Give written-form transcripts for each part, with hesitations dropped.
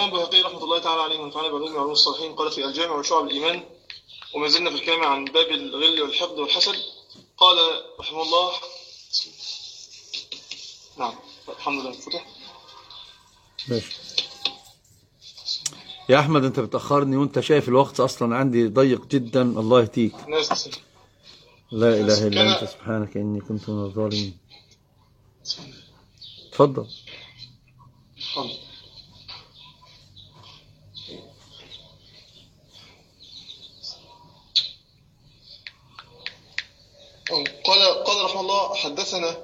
الإمام البيهقي رحمة الله تعالى عليه ونفعنا بعلوم وعلوم الصالحين قال في الجامع وشعب الإيمان، وما زلنا في الكلام عن باب الغل والحقد والحسد. قال رحمه الله، نعم الحمد لله فتح. ماشي يا أحمد، أنت بتأخرني وأنت شايف الوقت أصلا عندي ضيق جدا. الله يهديك. لا إله إلا أنت سبحانك إني كنت من الظالمين. تفضل. قال رحمه الله حدثنا.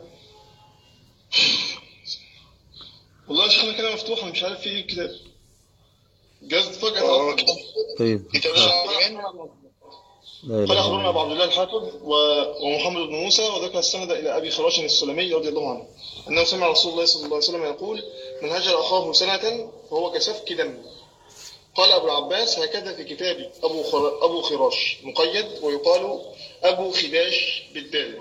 والله شيخنا كده مفتوحة مش عارف فيه كتاب جاز فجأة. طيب قال أخبرنا أبو عبد الله الحافظ ومحمد بن موسى، وذكر السند إلى أبي خراش السلمي رضي الله عنه أنه سمع رسول الله صلى الله عليه وسلم يقول: من هجر أخاه سنة فهو كسفك دم. قال أبو العباس: هكذا في كتاب أبو خراش مقيد، ويقال أبو خداش بالدال.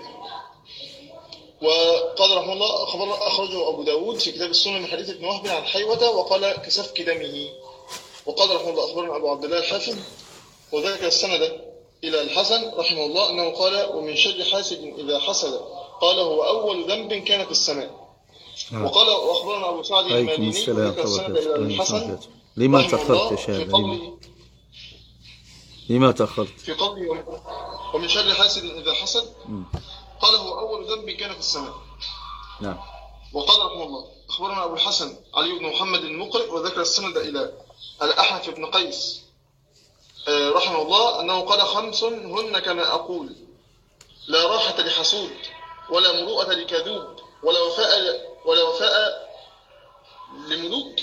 وقال رحمه الله أخرجه أبو داود في كتاب السنن من حديث ابن وهب عن حيوة وقال كسفك دمه. وقال رحمه الله أخبرنا أبو عبد الله الحافظ، وذكر السند إلى الحسن رحمه الله أنه قال: ومن شر حاسد إذا حسد قال هو أول ذنب كان في السماء. وقال وأخبرنا أبو سعد الماليني وذكر السند إلى الحسن. لما تأخرت يا شاب؟ لما تأخرت؟ في قوله ومن شر حاسد إذا حسد قال هو أول ذنب كان في السماء. نعم. وقال رحمه الله أخبرنا أبو الحسن علي بن محمد المقرئ، وذكر السند إلى الأحنف بن قيس رحمه الله أنه قال: 5 هن كما أقول: لا راحة لحسود، ولا مروءة لكذوب، ولا وفاء لملوك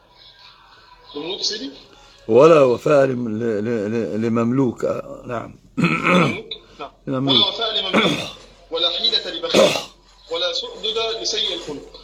سيدي، ولا وفاء لمملوك. نعم. ولا وفاء لمملوك، ولا حيلة لبخيل، ولا سؤدد لسيء الخلق.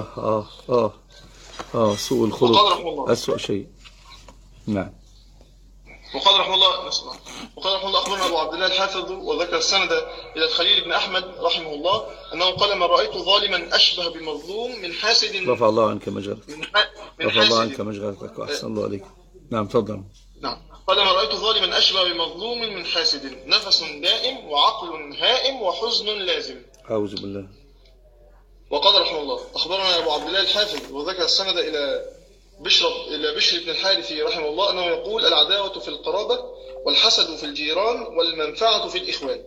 سوء الخلق أسوأ شيء. نعم. وقال رحمه الله أخبرنا أبو عبد الله الحافظ، وذكر السند إلى الخليل بن أحمد رحمه الله أنه قال: ما رأيت ظالما أشبه بمظلوم من حاسد. رفع الله عنك مجرتك. رفع الله عنك مجرتك وأحسن الله عليك. نعم تفضل. نعم. قال: ما رأيت ظالما أشبه بمظلوم من حاسد، نفس دائم وعقل هائم وحزن لازم. أعوذ بالله. وقال رحمه الله أخبرنا أبو عبد الله الحافظ، وذكر السند إلى بشر بن الحارث رحمه الله أنه يقول: العداوة في القرابة، والحسد في الجيران، والمنفعة في الإخوان.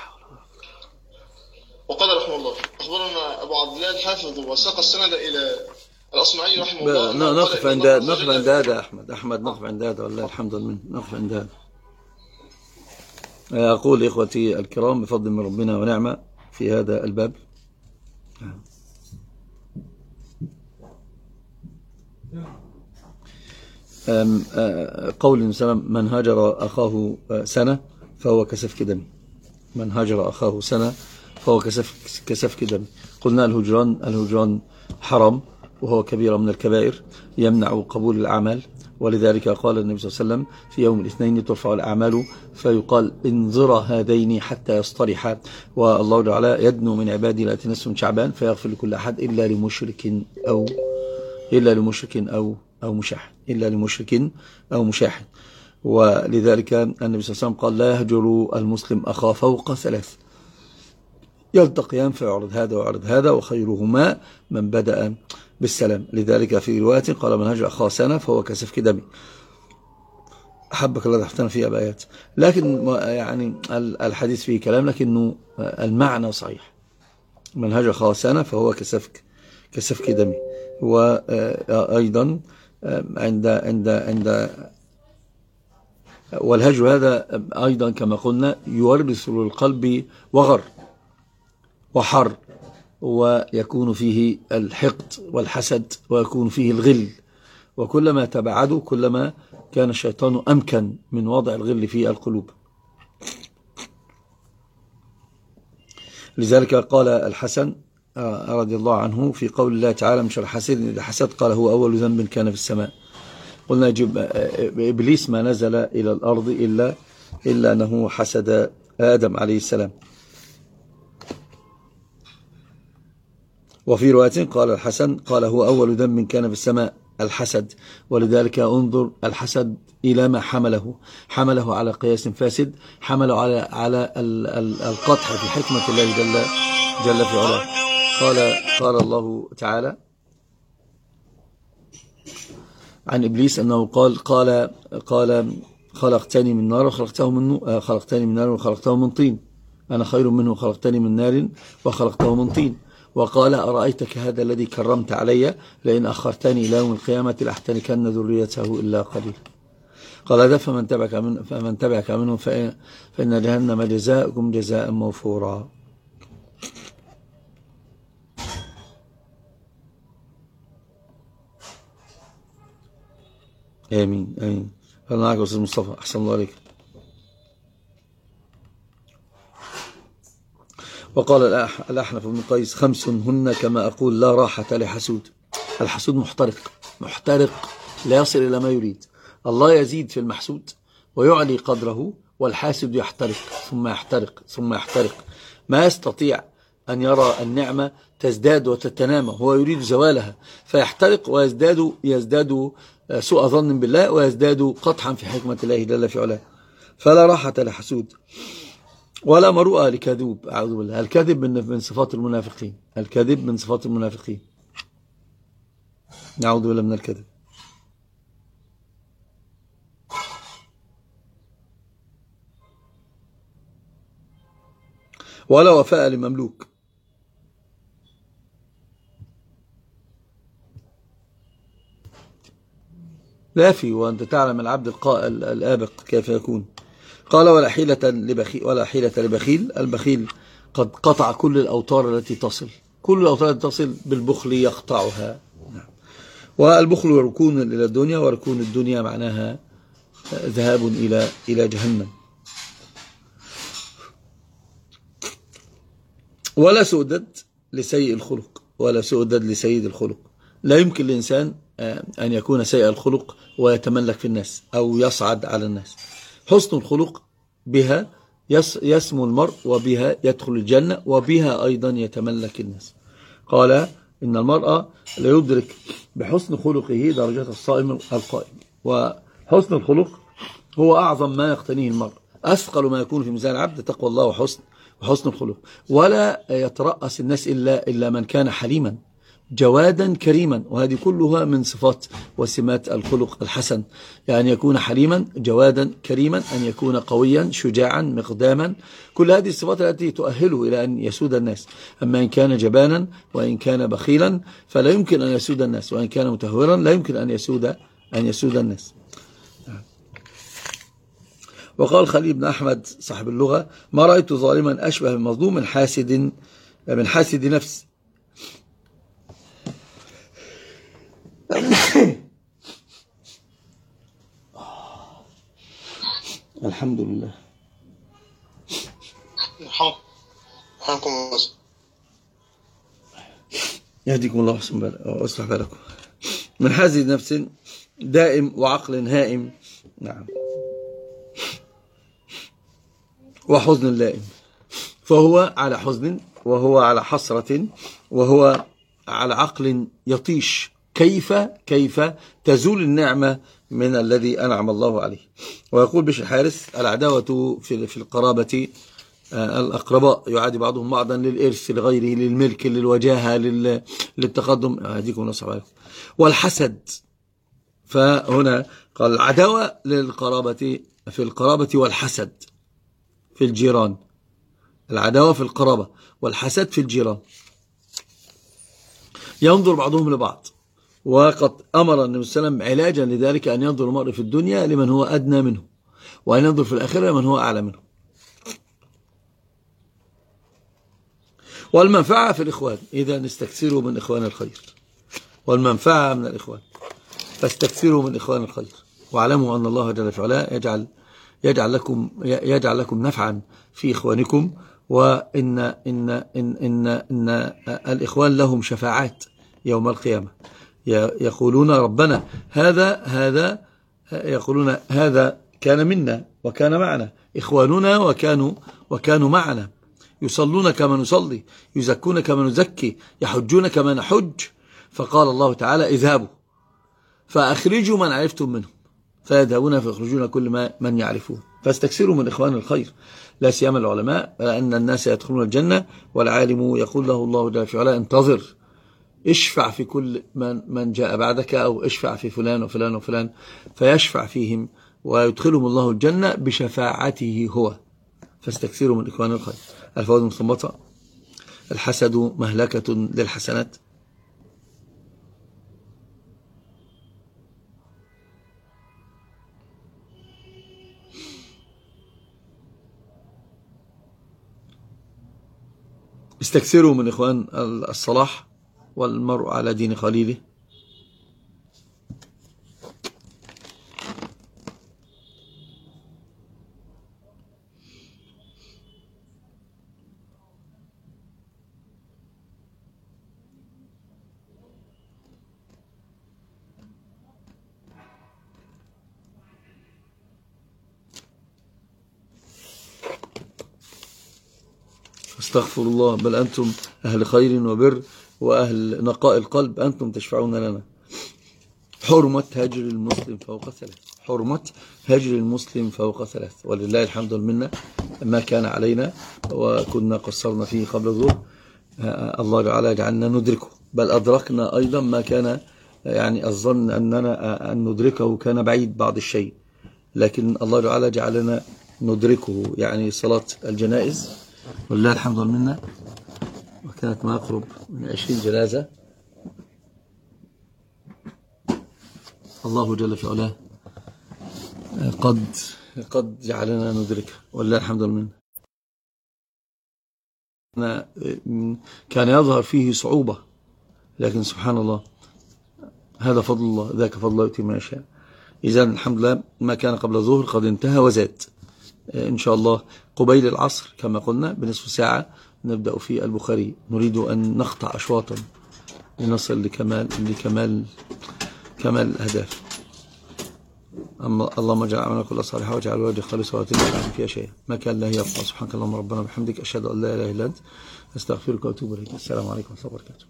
وقال رحمه الله أخبرنا أبو عبد الله الحافظ، وساق السند إلى الأصمعي رحمه الله. نقف عند هذا أحمد نقف عند هذا والله الحمد لله. نقف عند هذا. أقول إخوتي الكرام بفضل من ربنا ونعمة في هذا الباب. قول الإنسان: من هاجر أخاه سنة فهو كسفك دم. من هاجر أخاه سنة فهو كسفك دم. قلنا الهجران حرام، وهو كبيرة من الكبائر يمنع قبول الأعمال، ولذلك قال النبي صلى الله عليه وسلم: في يوم الاثنين ترفع الأعمال فيقال انظر هذين حتى يصطلحا، والله تعالى يدنو من عباده التي نصف من شعبان فيغفر لكل أحد إلا لمشرك أو مشاحن. ولذلك النبي صلى الله عليه وسلم قال: لا يهجر المسلم أخاه فوق 3، يلتقيان فيعرض هذا ويعرض هذا، وخيرهما من بدأ بالسلام. لذلك في رواية قال: من هجر أخاه سنة فهو كسفك دمي. أحبك الله تحتنا فيها بآيات، لكن يعني الحديث فيه كلام، لكنه المعنى صحيح. من هجر أخاه سنة فهو كسفك دمي. وأيضا عند والهجر هذا أيضا كما قلنا يورث للقلب وغر وحر، ويكون فيه الحقد والحسد، ويكون فيه الغل، وكلما تبعدوا كلما كان الشيطان أمكن من وضع الغل في القلوب. لذلك قال الحسن رضي الله عنه في قول الله تعالى: من شر حاسد إذا حسد قال هو أول ذنب كان في السماء. قلنا إبليس ما نزل إلى الأرض إلا أنه حسد آدم عليه السلام. وفي رواية قال الحسن قال هو أول ذنب كان في السماء الحسد. ولذلك انظر الحسد إلى ما حمله على قياس فاسد، حمله على القطع في حكمة الله جل في علاه. قال الله تعالى عن إبليس أنه قال خلقتني من نار وخلقته من طين، أنا خير منه، خلقتني من نار وخلقته من طين. وقال أرأيتك هذا الذي كرمت علي لئن أخرتني إلى يوم القيامة لأحتنكن ذريته إلا قليلا. قال هذا فمن تبعك منهم فإن جهنم جزاؤكم جزاء موفورا. آمين آمين. هل معك أستاذ مصطفى؟ أحسن الله عليك. وقال الأحنف بن قيس 5 هن كما أقول لا راحة لحسود. الحسود محترق لا يصل إلى ما يريد. الله يزيد في المحسود ويعلي قدره، والحاسد يحترق ثم يحترق ما يستطيع أن يرى النعمة تزداد وتتنامى، هو يريد زوالها فيحترق ويزداد سوء ظن بالله ويزداد قطحا في حكمة الله جل في علاه. فلا راحة لحسود ولا مروءة لكذوب. أعوذ بالله. الكذب من صفات المنافقين، الكذب من صفات المنافقين. نعوذ بالله من الكذب. ولا وفاء لمملوك. لا في وأنت تعلم العبد الآبق كيف يكون. قال ولا حيلة لبخيل. البخيل قد قطع كل الأوتار التي تصل، كل الأوتار التي تصل بالبخل يقطعها. والبخل ركون إلى الدنيا، وركون الدنيا معناها ذهاب إلى جهنم. ولا سؤدد لسيء الخلق، ولا سؤدد لسيد الخلق. لا يمكن للإنسان أن يكون سيء الخلق ويتملك في الناس أو يصعد على الناس. حسن الخلق بها يسمو المرء، وبها يدخل الجنة، وبها أيضا يتملك الناس. قال إن المرء لا يدرك بحسن خلقه درجة الصائم القائم. وحسن الخلق هو أعظم ما يقتنيه المرء، أثقل ما يكون في ميزان العبد تقوى الله وحسن الخلق. ولا يترأس الناس إلا من كان حليما جوادا كريما، وهذه كلها من صفات وسمات الخلق الحسن. يعني يكون حليما جوادا كريما، أن يكون قويا شجاعا مقداما، كل هذه الصفات التي تؤهله إلى أن يسود الناس. أما إن كان جبانا وإن كان بخيلا فلا يمكن أن يسود الناس، وإن كان متهورا لا يمكن أن يسود الناس. وقال خليل بن أحمد صاحب اللغة ما رأيت ظالما أشبه من مظلوم من حاسد نفس. الحمد لله. حمكم الله. يهديكم الله ويصلح بالكم. من حاسد نفس دائم وعقل هائم. نعم. وحزن لائم، فهو على حزن وهو على حسرة وهو على عقل يطيش. كيف تزول النعمة من الذي أنعم الله عليه. ويقول بشر الحارث العداوة في القرابة، الأقرباء يعادي بعضهم بعضا للإرث لغيره، للملك، للوجاهة، للتقدم. هديكم نصر عليكم. والحسد، فهنا قال العداوة للقرابة في القرابة، والحسد في الجيران. العداوة في القرابة والحسد في الجيران. ينظر بعضهم لبعض، وقد أمر النبي صلى الله عليه وسلم علاجا لذلك أن ينظر المرء في الدنيا لمن هو أدنى منه، وأن ينظر في الآخرة لمن هو أعلى منه. والمنفعة في الإخوان، إذا نستكثروا من إخوان الخير، والمنفعة من الإخوان، فاستكثروا من إخوان الخير. واعلموا أن الله جل وعلا يجعل لكم نفعا في إخوانكم، وإن إن إن إن إن الإخوان لهم شفاعات يوم القيامة. يقولون ربنا هذا يقولون هذا كان منا وكان معنا، إخواننا وكانوا معنا، يصلون كما نصلي، يزكون كما نزكي، يحجون كما نحج. فقال الله تعالى اذهبوا فأخرجوا من عرفتم منهم فيذهبون فيخرجون كل من يعرفون. فاستكثروا من إخوان الخير لا سيما العلماء، لأن الناس يدخلون الجنة والعالم يقول له الله جل في علاه انتظر، اشفع في كل من جاء بعدك، أو اشفع في فلان وفلان وفلان، فيشفع فيهم ويدخلهم الله الجنة بشفاعته هو. فاستكثروا من إخوان الخير. الفوائد المستنبطة: الحسد مهلكة للحسنات. استكثروا من إخوان الصلاح، والمرء على دين خليله. استغفر الله، بل أنتم أهل خير وبر وأهل نقاء القلب، أنتم تشفعون لنا. حرمة هجر المسلم فوق ثلاث، حرمة هجر المسلم فوق ثلاث، ولله الحمد والمنة. ما كان علينا وكنا قصرنا فيه قبل الظهر الله تعالى جعلنا ندركه، بل أدركنا أيضا ما كان يعني الظن أننا أن ندركه كان بعيد بعض الشيء، لكن الله تعالى جعلنا ندركه، يعني صلاة الجنائز ولله الحمد والمنة، وكانت ما يقرب من 20 جنازة. الله جل في علاه قد جعلنا ندركه ولله الحمد والمنة. كان يظهر فيه صعوبة، لكن سبحان الله هذا فضل الله، ذاك فضل الله يؤتيه من يشاء. إذن الحمد لله ما كان قبل الظهر قد انتهى وزاد. إن شاء الله قبيل العصر كما قلنا بنصف ساعة نبدأ في البخاري. نريد أن نقطع أشواطا لنصل لكمال الأهداف. اللهم اجعل عملنا كل صالحا واجعل وجهك خالصا ولا تجعل فيها شيئا. ما كان لا يبقى. سبحانك اللهم ربنا وبحمدك، أشهد أن لا إله إلا أنت، أستغفرك وأتوب إليك. السلام عليكم ورحمة الله وبركاته.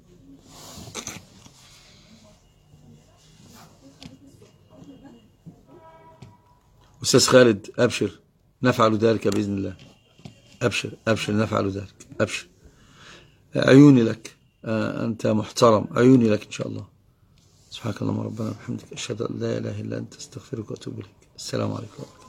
أستاذ خالد أبشر، نفعل ذلك بإذن الله. أبشر نفعل ذلك، أبشر. عيوني لك، أنت محترم، عيوني لك إن شاء الله. سبحانك اللهم ربنا وبحمدك، أشهد أن لا إله إلا أنت، أستغفرك وأتوب إليك. السلام عليكم.